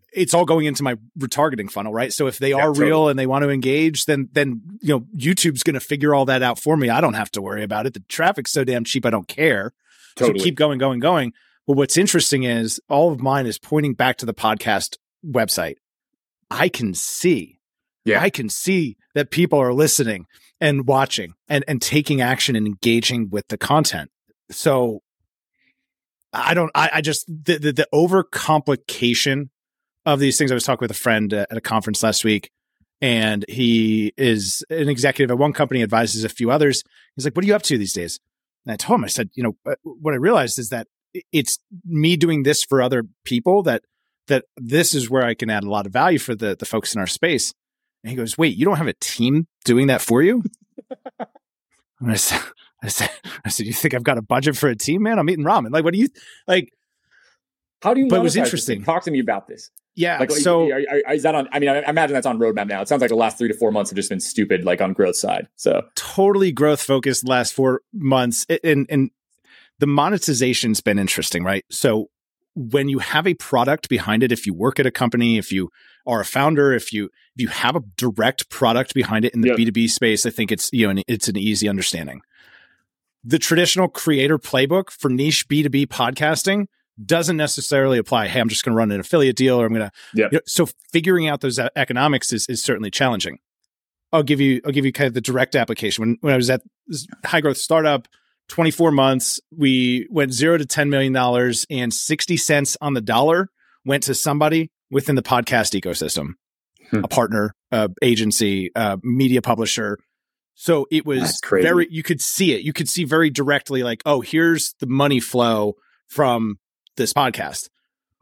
B: it's all going into my retargeting funnel, right? So if they
A: Yeah,
B: are
A: totally.
B: real and they want to engage, then then you know YouTube's going to figure all that out for me. I don't have to worry about it. The traffic's so damn cheap, I don't care.
A: Totally.
B: So keep going, going, going. But what's interesting is all of mine is pointing back to the podcast website. I can see,
A: Yeah.
B: I can see that people are listening and watching and and taking action and engaging with the content. So I don't, I, I just, the, the, the overcomplication of these things. I was talking with a friend at a conference last week, and he is an executive at one company, advises a few others. He's like, what are you up to these days? And I told him, I said, you know, what I realized is that it's me doing this for other people, that, that this is where I can add a lot of value for the, the folks in our space. And he goes, wait, you don't have a team doing that for you? And I said, I said, I said, you think I've got a budget for a team, man? I'm eating ramen. Like, what do you like?
A: How do you?
B: But it was
A: monetize this
B: interesting.
A: thing? Talk to me about this.
B: Yeah.
A: Like,
B: so
A: are, are, is that on? I mean, I imagine that's on roadmap now. It sounds like the last three to four months have just been stupid, like on growth side. So
B: totally growth focused last four months, and and the monetization's been interesting, right? So when you have a product behind it, if you work at a company, if you are a founder, if you if you have a direct product behind it in the
A: Yep.
B: B two B space, I think it's, you know, an, it's an easy understanding. The traditional creator playbook for niche B two B podcasting doesn't necessarily apply. Hey, I'm just going to run an affiliate deal, or I'm going to.
A: Yep.
B: You know, so figuring out those economics is is certainly challenging. I'll give you I'll give you kind of the direct application. When when I was at this high growth startup, twenty-four months, we went zero to ten million dollars, and sixty cents on the dollar went to somebody within the podcast ecosystem,
A: Hmm.
B: a partner, uh, agency, uh, media publisher. So it was
A: That's crazy.
B: very, you could see it. You could see very directly, like, oh, here's the money flow from this podcast.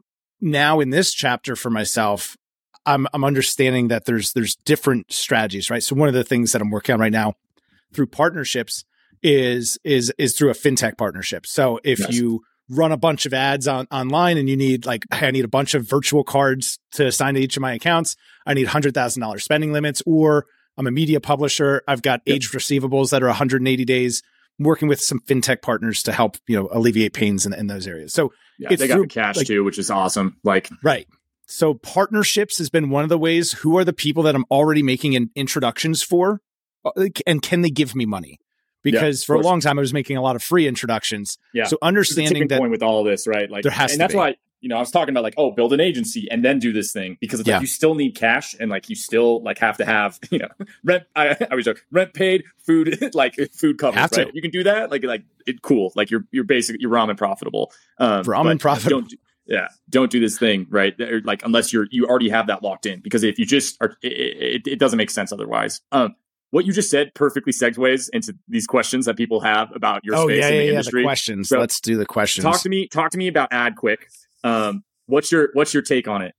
B: Now in this chapter for myself, I'm I'm understanding that there's there's different strategies, right? So one of the things that I'm working on right now through partnerships is is is through a fintech partnership. So if
A: Yes.
B: you run a bunch of ads on online and you need, like, hey, I need a bunch of virtual cards to assign to each of my accounts, I need one hundred thousand dollars spending limits, or I'm a media publisher, I've got
A: Yep.
B: aged receivables that are one hundred eighty days, I'm working with some fintech partners to help, you know, alleviate pains in, in those areas. So
A: yeah,
B: it's
A: they got
B: through,
A: the cash
B: like-
A: too, which is awesome. Like,
B: right. So partnerships has been one of the ways. Who are the people that I'm already making in introductions for? Uh, And can they give me money? Because
A: of
B: for a
A: course.
B: long time, I was making a lot of free introductions.
A: yeah.
B: So
A: There's a
B: understanding
A: tipping
B: that
A: point with all of this, right? Like,
B: There has
A: and
B: to
A: that's
B: be.
A: why, you know, I was talking about like, oh, build an agency and then do this thing, because it's
B: Yeah.
A: like you still need cash, and like you still like have to have, you know, rent. I, I was joking, rent paid, food, like food covered.
B: Have to.
A: Right? You can do that, like like it, cool. Like you're you're basically you're ramen profitable. Um,
B: Ramen
A: but
B: profitable.
A: Don't do, yeah, don't do this thing, right? Or, like unless you're you already have that locked in, because if you just are, it, it, it doesn't make sense otherwise. Um, what you just said perfectly segues into these questions that people have about your
B: oh
A: space
B: yeah,
A: in
B: yeah,
A: the
B: yeah.
A: industry.
B: The questions.
A: So,
B: Let's do the questions.
A: Talk to me. Talk to me about AdQuick. Um, what's your what's your take on it?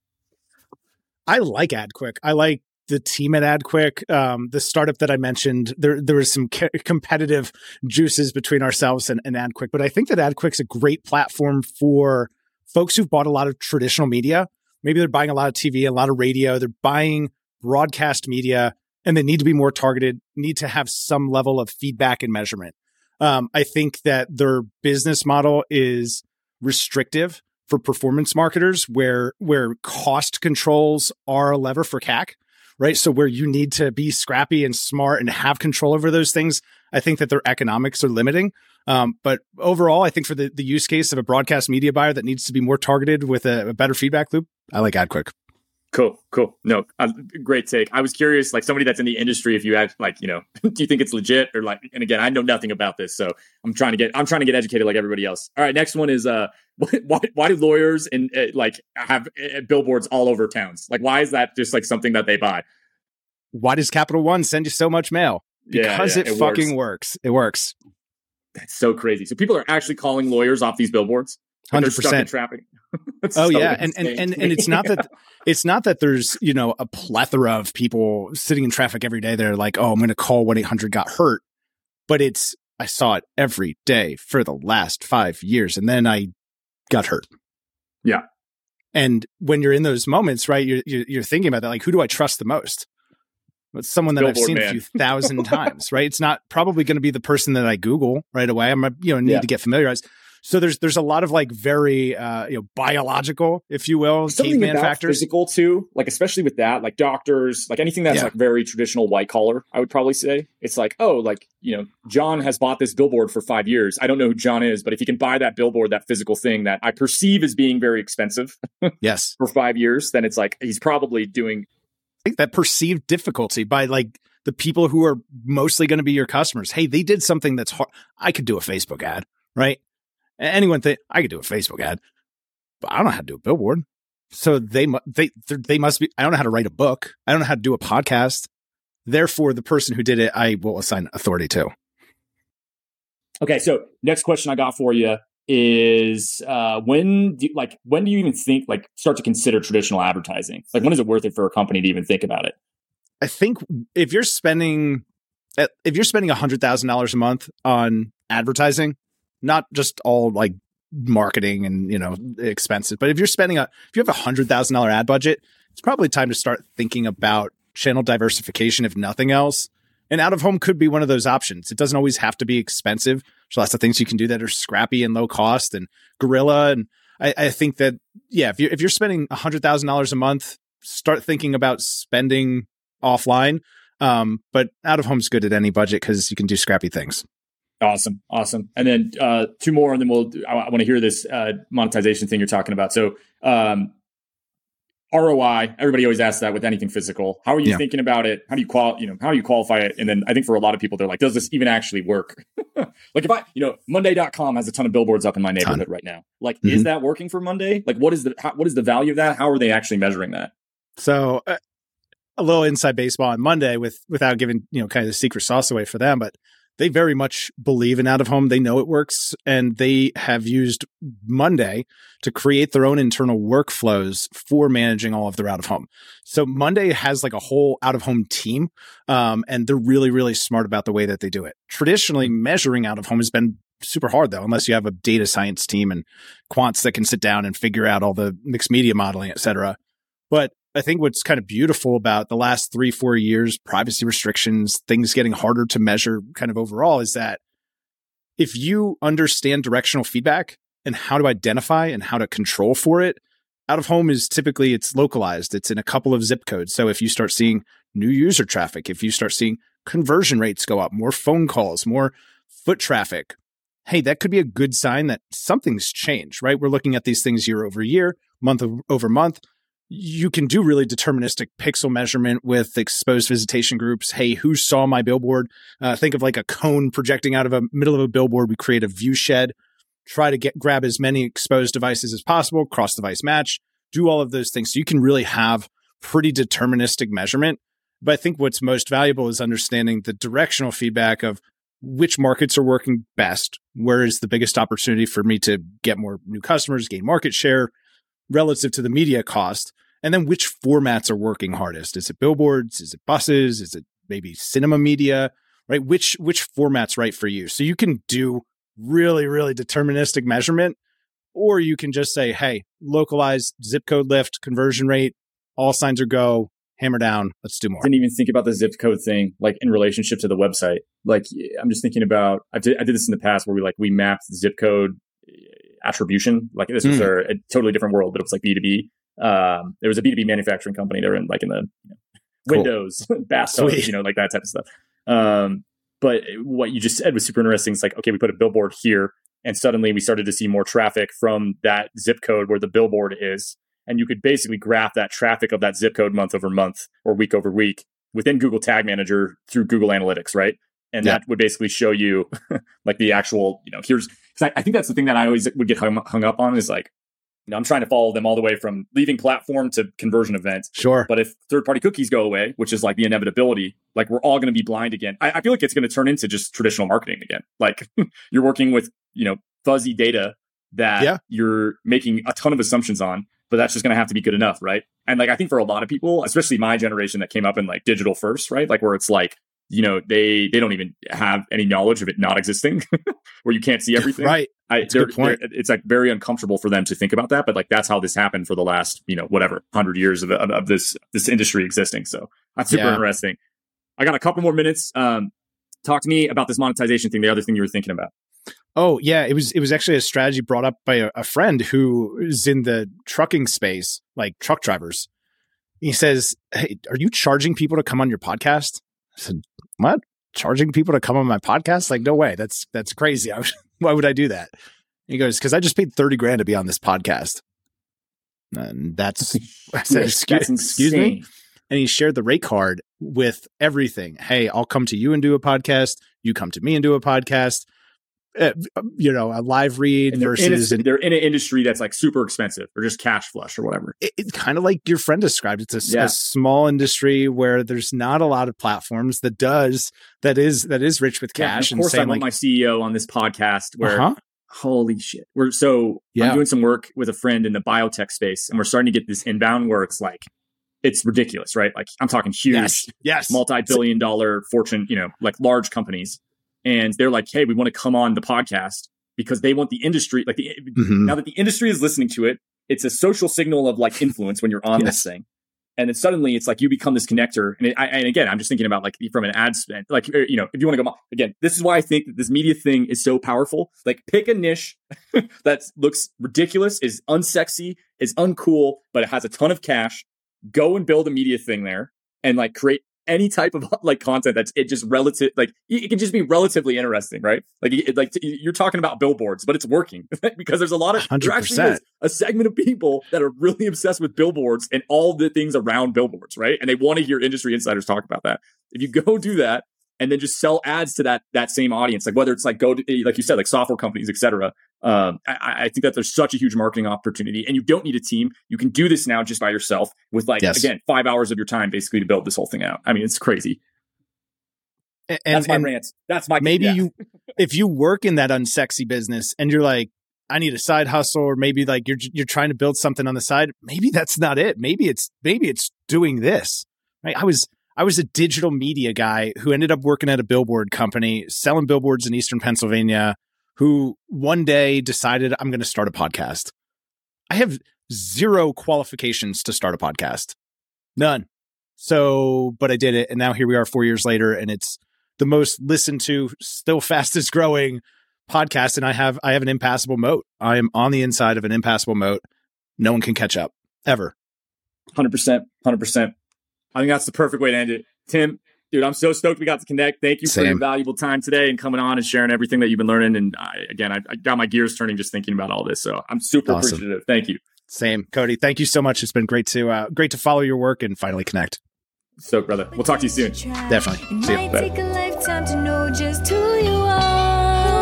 B: I like AdQuick. I like the team at AdQuick. Um, the startup that I mentioned, there there was some ca- competitive juices between ourselves and, and AdQuick, but I think that AdQuick's a great platform for folks who've bought a lot of traditional media. Maybe they're buying a lot of T V, a lot of radio. They're buying broadcast media, and they need to be more targeted, need to have some level of feedback and measurement. Um, I think that their business model is restrictive for performance marketers, where where cost controls are a lever for C A C, right? So where you need to be scrappy and smart and have control over those things, I think that their economics are limiting. Um, but overall, I think for the, the use case of a broadcast media buyer that needs to be more targeted with a, a better feedback loop, I like AdQuick.
A: Cool, cool. No, uh, great take. I was curious, like somebody that's in the industry, if you had like, you know, do you think it's legit or like? And again, I know nothing about this, so I'm trying to get, I'm trying to get educated like everybody else. All right, next one is, uh, why why do lawyers and uh, like have uh, billboards all over towns? Like, why is that just like something that they buy?
B: Why does Capital One send you so much mail? Because
A: Yeah, yeah,
B: it,
A: it
B: fucking
A: works.
B: works. It works.
A: That's so crazy. So people are actually calling lawyers off these billboards. Like, they're
B: one hundred
A: stuck in
B: percent.
A: traffic. That's
B: Oh
A: so
B: yeah, and and
A: insane
B: and,
A: to
B: and
A: me.
B: it's not that it's not that there's, you know, a plethora of people sitting in traffic every day. They're like, oh, I'm going to call one eight hundred got hurt, but it's I saw it every day for the last five years, and then I got hurt.
A: Yeah.
B: And when you're in those moments, right, you're you're, you're thinking about that, like, who do I trust the most? It's someone that
A: Billboard
B: I've seen
A: man.
B: a few thousand times, right? It's not probably going to be the person that I Google right away. I'm, you know, need
A: Yeah.
B: to get familiarized. So there's there's a lot of like very uh, you know biological, if you will,
A: something
B: caveman
A: about
B: factors.
A: Physical too, like especially with that, like doctors, like anything that's
B: Yeah.
A: like very traditional white collar. I would probably say it's like, oh, like you know, John has bought this billboard for five years. I don't know who John is, but if he can buy that billboard, that physical thing that I perceive as being very expensive,
B: Yes,
A: for five years, then it's like he's probably doing.
B: I think that perceived difficulty by like the people who are mostly going to be your customers. Hey, they did something that's hard. I could do a Facebook ad, right? Anyone think I could do a Facebook ad, but I don't know how to do a billboard. So they mu- they they must be. I don't know how to write a book. I don't know how to do a podcast. Therefore, the person who did it, I will assign authority to.
A: Okay, so next question I got for you is uh, when do you, like when do you even think like start to consider traditional advertising? Like when is it worth it for a company to even think about it?
B: I think if you're spending if you're spending a hundred thousand dollars a month on advertising, not just all like marketing and, you know, expenses, but if you're spending a, if you have a hundred thousand dollar ad budget, it's probably time to start thinking about channel diversification, if nothing else. And out of home could be one of those options. It doesn't always have to be expensive. There's lots of things you can do that are scrappy and low cost and guerrilla. And I, I think that, yeah, if you're, if you're spending a hundred thousand dollars a month, start thinking about spending offline. Um, but out of home's good at any budget because you can do scrappy things.
A: Awesome. Awesome. And then uh, two more, and then we'll, I, I want to hear this uh, monetization thing you're talking about. So um, R O I, everybody always asks that with anything physical. How are you
B: Yeah.
A: thinking about it? How do you qual, you know, how do you qualify it? And then I think for a lot of people, they're like, does this even actually work? Like if I, you know, Monday dot com has a ton of billboards up in my neighborhood
B: Ton.
A: right now. Like,
B: Mm-hmm.
A: is that working for Monday? Like, what is the, how, what is the value of that? How are they actually measuring that?
B: So uh, a little inside baseball on Monday with, without giving, you know, kind of the secret sauce away for them, but they very much believe in out of home. They know it works, and they have used Monday to create their own internal workflows for managing all of their out of home. So Monday has like a whole out of home team, um, and they're really, really smart about the way that they do it. Traditionally, measuring out of home has been super hard though, unless you have a data science team and quants that can sit down and figure out all the mixed media modeling, et cetera. But I think what's kind of beautiful about the last three, four years, privacy restrictions, things getting harder to measure kind of overall, is that if you understand directional feedback and how to identify and how to control for it, out of home is typically, it's localized. It's in a couple of zip codes. So if you start seeing new user traffic, if you start seeing conversion rates go up, more phone calls, more foot traffic, hey, that could be a good sign that something's changed, right? We're looking at these things year over year, month over month. You can do really deterministic pixel measurement with exposed visitation groups. Hey, who saw my billboard? Uh, think of like a cone projecting out of a middle of a billboard. We create a view shed, try to get grab as many exposed devices as possible, cross device match, do all of those things. So you can really have pretty deterministic measurement. But I think what's most valuable is understanding the directional feedback of which markets are working best. Where is the biggest opportunity for me to get more new customers, gain market share relative to the media cost? And then which formats are working hardest? Is it billboards? Is it buses? Is it maybe cinema media, right? Which, which format's right for you? So you can do really, really deterministic measurement, or you can just say, hey, localized zip code lift, conversion rate, all signs are go, hammer down, let's do more.
A: Didn't even think about the zip code thing, like in relationship to the website. Like I'm just thinking about, I did, I did this in the past where we like, we mapped zip code attribution. Like this was mm. a, a totally different world, but it was like B two B. Um, there was a B two B manufacturing company. They were in like in the you know, cool. Windows, bathtubs, you know, like that type of stuff. Um, but what you just said was super interesting. It's like, okay, we put a billboard here, and suddenly we started to see more traffic from that zip code where the billboard is. And you could basically graph that traffic of that zip code month over month or week over week within Google Tag Manager through Google Analytics, right? And yeah. that would basically show you like the actual, you know, here's, because I, I think that's the thing that I always would get hung, hung up on is like, you know, I'm trying to follow them all the way from leaving platform to conversion event.
B: Sure.
A: But if third-party cookies go away, which is like the inevitability, like we're all going to be blind again. I, I feel like it's going to turn into just traditional marketing again. Like you're working with, you know, fuzzy data that yeah. you're making a ton of assumptions on, but that's just going to have to be good enough, right? And like, I think for a lot of people, especially my generation that came up in like digital first, right? Like where it's like, you know, they they don't even have any knowledge of it not existing, where you can't see everything.
B: Right.
A: I, they're, they're, it's like very uncomfortable for them to think about that, but like that's how this happened for the last, you know, whatever hundred years of, of, of this this industry existing. So that's super yeah. interesting. I got a couple more minutes. Um, talk to me about this monetization thing. The other thing you were thinking about.
B: Oh yeah, it was it was actually a strategy brought up by a, a friend who is in the trucking space, like truck drivers. He says, "Hey, are you charging people to come on your podcast?" I said, "What? Charging people to come on my podcast? Like, no way. That's that's crazy. I would, why would I do that?" And he goes, "Because I just paid thirty grand to be on this podcast." And that's I said, excuse,
A: that's
B: excuse me. And he shared the rate card with everything. Hey, I'll come to you and do a podcast. You come to me and do a podcast. Uh, you know, a live read
A: and they're
B: versus
A: in a, they're in an industry that's like super expensive or just cash flush or whatever.
B: It, it's kind of like your friend described. It's a,
A: yeah.
B: a small industry where there's not a lot of platforms that does that is that is rich with cash.
A: Yeah, and of course,
B: and
A: I want
B: like,
A: my C E O on this podcast. Where
B: uh-huh.
A: holy shit, we're so
B: yeah.
A: I'm doing some work with a friend in the biotech space, and we're starting to get this inbound where it's like it's ridiculous, right? Like I'm talking huge,
B: yes, yes.
A: multi-billion dollar fortune, you know, like large companies. And they're like, hey, we want to come on the podcast because they want the industry, like the, mm-hmm. now that the industry is listening to it, it's a social signal of like influence when you're on yes. this thing. And then suddenly it's like you become this connector. And, it, I, and again, I'm just thinking about like from an ad spend, like, you know, if you want to go, again, this is why I think that this media thing is so powerful. Like pick a niche that looks ridiculous, is unsexy, is uncool, but it has a ton of cash. Go and build a media thing there and like create any type of like content that's it just relative, like it can just be relatively interesting, right? Like, it, like you're talking about billboards, but it's working because there's a lot of,
B: one hundred percent.
A: There actually is a segment of people that are really obsessed with billboards and all the things around billboards, right? And they want to hear industry insiders talk about that. If you go do that and then just sell ads to that, that same audience, like whether it's like go to, like you said, like software companies, et cetera. Um, I, I think that there's such a huge marketing opportunity and you don't need a team. You can do this now just by yourself with like, yes. again, five hours of your time basically to build this whole thing out. I mean, it's crazy.
B: And,
A: That's my
B: and
A: rant. That's my,
B: maybe
A: yeah.
B: you, if you work in that unsexy business and you're like, I need a side hustle, or maybe like you're, you're trying to build something on the side. Maybe that's not it. Maybe it's, maybe it's doing this, right? I was, I was a digital media guy who ended up working at a billboard company, selling billboards in Eastern Pennsylvania, who one day decided I'm going to start a podcast. I have zero qualifications to start a podcast. None. So, but I did it. And now here we are four years later, and it's the most listened to, still fastest growing podcast. And I have, I have an impassable moat. I am on the inside of an impassable moat. No one can catch up ever.
A: one hundred percent. one hundred percent. I think that's the perfect way to end it. Tim, dude, I'm so stoked we got to connect. Thank you
B: Same.
A: for your valuable time today and coming on and sharing everything that you've been learning. And I, again, I, I got my gears turning just thinking about all this. So I'm super
B: Awesome.
A: appreciative. Thank you.
B: Same. Cody, thank you so much. It's been great to uh, great to follow your work and finally connect.
A: So, brother, we'll talk to you soon.
B: Definitely. See you.
D: Take a lifetime to know just who you are.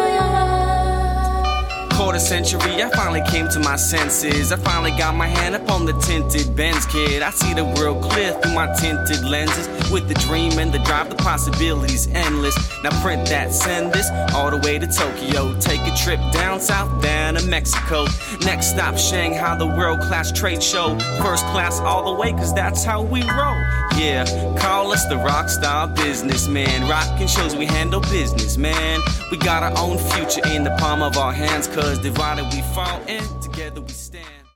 C: Quarter century, I finally came to my senses. I finally got my hand up on the tinted Benz, kid. I see the world clear through my tinted lenses. With the dream and the drive, the possibilities endless. Now print that, send this all the way to Tokyo. Take a trip down south, down to Mexico. Next stop, Shanghai, the world-class trade show. First class all the way, cause that's how we roll. Yeah, call us the rock star businessman. Rockin' shows we handle business, man. We got our own future in the palm of our hands, cause divided we fall and together we stand.